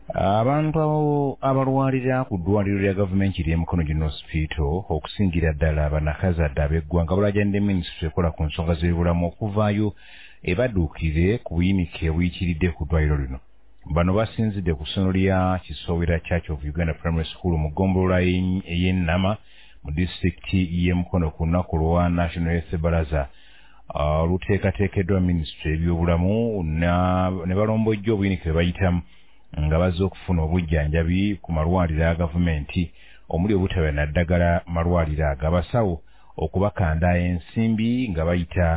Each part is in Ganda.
Abantu abalwalira ku ddwaliro lya gavumenti ly'Emikono General Hospital okusingira ddala banakazadde ab'eggwanga balajjadde minisitule ekola ku nsonga z'ebulamu okuvaayo ebadduukire ku buyinike obuyitiridde ku ddwaliro lino. Bano basinzidde ku ssomero lya Kisowera Church of Uganda Primary School mu ggombolola ey'Ennama mu disitulikiti y'Emikono ku lunaku lwa National Health Baraza oluteekateekeddwa minisitule ebyobulamu ne balombojja obuyinike bwe bayitamu nga bazze okufuna obujjanjabi ku malwaliro aga gavumenti omuli obutaba na ddagala malwaliro aga. Abasawo okubakanda ensimbi nga bayita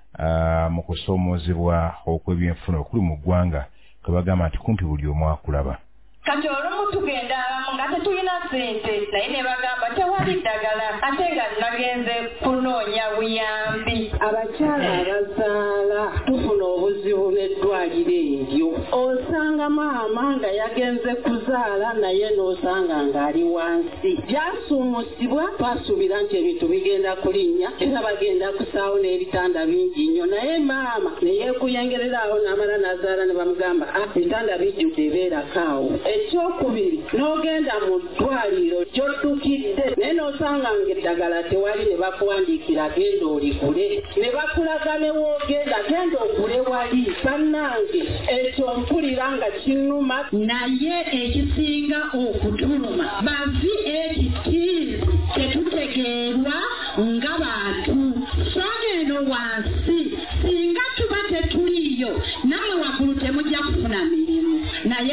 mu kusoomoozebwa okw'ebyenfuna okuli mu ggwanga kwe bagamba nti kumpi buli omu akulaba. Kati olumu tugenda nga tetulina ssente naye ne bagamba tewali ddagala ate nga nagenze kunoonya buyambi. Abakyala abazaala tufuna obuzibu n'eddwaliro eryo. Osanga maama nga yagenze kuzaala naye n'osanga ng'ali wansi. Byasuumusibwa twasuubira nti ebintu bigenda kulinnya era bagenda kusaawo n'ebitanda bingi nnyo naye maama ne yeekuyengereraawo n'amala n'azaala ne bamugamba ebitanda bijjudde ebeerakaawo. Ekyokubiri n'ogenda mu ddwaliro gy'oddukidde naye n'osanga ng'eddagala tewali ne bakuwandiikira genda oligule ne bakulaga ne woogenda genda ogule wali. Bannange ekyo mpulira nga kinnuma naye ekisinga okutuluma bavi ekitiizi tetutegeerwa nga bantu soogendo wansi singa tuba tetuliyo naye waggulu temujja kufuna mirimu naye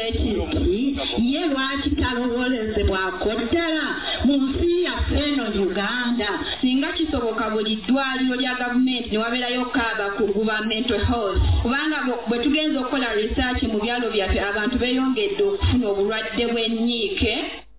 VHT ye lwaki talowoolezebwako ddala mu nsi yaffe eno Uganda. Singa kisoboka buli ddwaliro lya gavumenti ne wabeerayo kaaga kuguba mental health kubanga bwe tugenza okukola research mu byalo byaffe abantu beeyongedde okufuna obulwadde bw'ennyiike